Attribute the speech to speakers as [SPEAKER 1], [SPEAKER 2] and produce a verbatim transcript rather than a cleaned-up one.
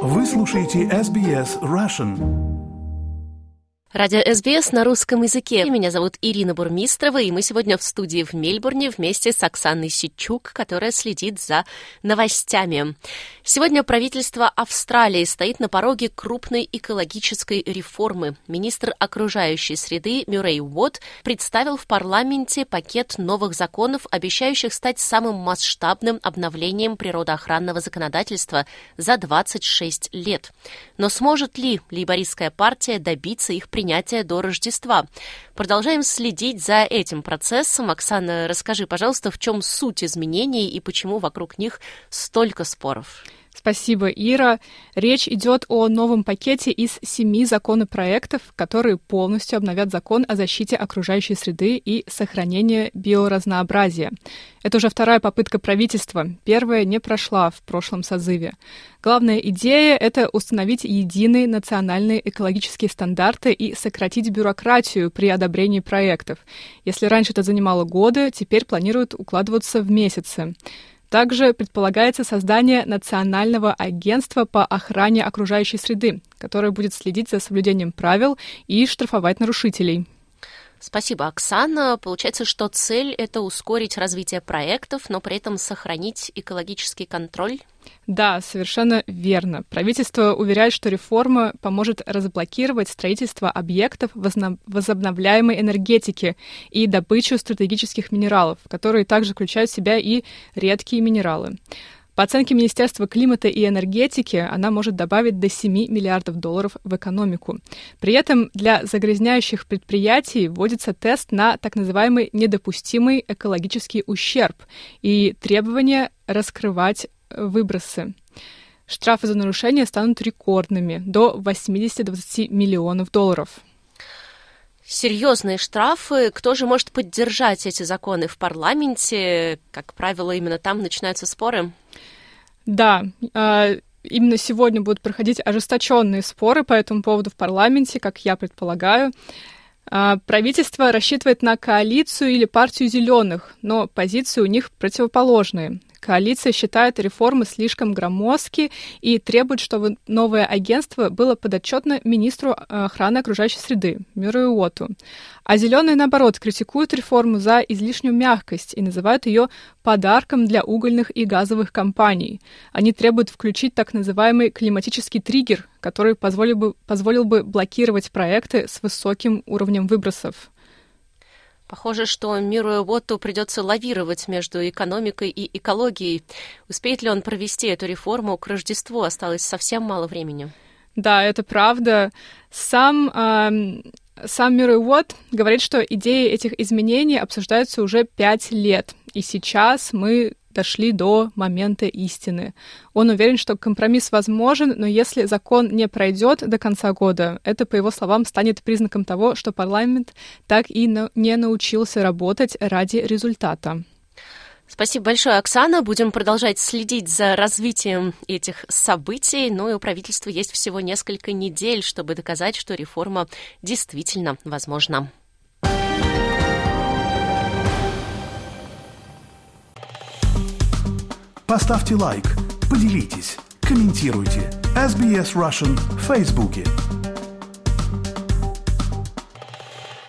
[SPEAKER 1] Вы слушаете эс би эс Russian.
[SPEAKER 2] Радио эс би эс на русском языке. Меня зовут Ирина Бурмистрова, и мы сегодня в студии в Мельбурне вместе с Оксаной Ситчук, которая следит за новостями. Сегодня правительство Австралии стоит на пороге крупной экологической реформы. Министр окружающей среды Мюррей Уотт представил в парламенте пакет новых законов, обещающих стать самым масштабным обновлением природоохранного законодательства за двадцать шесть лет. Но сможет ли лейбористская партия добиться их принятия до Рождества? Продолжаем следить за этим процессом. Оксана, расскажи, пожалуйста, в чем суть изменений и почему вокруг них столько споров?
[SPEAKER 3] Спасибо, Ира. Речь идет о новом пакете из семи законопроектов, которые полностью обновят закон о защите окружающей среды и сохранении биоразнообразия. Это уже вторая попытка правительства. Первая не прошла в прошлом созыве. Главная идея — это установить единые национальные экологические стандарты и сократить бюрократию при одобрении проектов. Если раньше это занимало годы, теперь планируют укладываться в месяцы. Также предполагается создание национального агентства по охране окружающей среды, которое будет следить за соблюдением правил и штрафовать нарушителей.
[SPEAKER 2] Спасибо, Оксана. Получается, что цель — это ускорить развитие проектов, но при этом сохранить экологический контроль?
[SPEAKER 3] Да, совершенно верно. Правительство уверяет, что реформа поможет разблокировать строительство объектов возобновляемой энергетики и добычу стратегических минералов, которые также включают в себя и редкие минералы. По оценке Министерства климата и энергетики, она может добавить до семи миллиардов долларов в экономику. При этом для загрязняющих предприятий вводится тест на так называемый недопустимый экологический ущерб и требование раскрывать выбросы. Штрафы за нарушение станут рекордными — до восемьдесят миллионов долларов.
[SPEAKER 2] Серьезные штрафы. Кто же может поддержать эти законы в парламенте? Как правило, именно там начинаются споры.
[SPEAKER 3] Да, именно сегодня будут проходить ожесточенные споры по этому поводу в парламенте, как я предполагаю. Правительство рассчитывает на коалицию или партию зеленых, но позиции у них противоположные. Коалиция считает реформы слишком громоздки и требует, чтобы новое агентство было подотчетно министру охраны окружающей среды Мюррею Уотту. А зеленые, наоборот, критикуют реформу за излишнюю мягкость и называют ее подарком для угольных и газовых компаний. Они требуют включить так называемый климатический триггер, который позволил бы, позволил бы блокировать проекты с высоким уровнем выбросов.
[SPEAKER 2] Похоже, что Мюррею Уотту придется лавировать между экономикой и экологией. Успеет ли он провести эту реформу к Рождеству? Осталось совсем мало времени.
[SPEAKER 3] Да, это правда. Сам, э, сам Мюррей Уотт говорит, что идеи этих изменений обсуждаются уже пять лет. И сейчас мы дошли до момента истины. Он уверен, что компромисс возможен, но если закон не пройдет до конца года, это, по его словам, станет признаком того, что парламент так и не научился работать ради результата.
[SPEAKER 2] Спасибо большое, Оксана. Будем продолжать следить за развитием этих событий. Ну и у правительства есть всего несколько недель, чтобы доказать, что реформа действительно возможна.
[SPEAKER 1] Поставьте лайк, поделитесь, комментируйте. эс би эс Russian в Фейсбуке.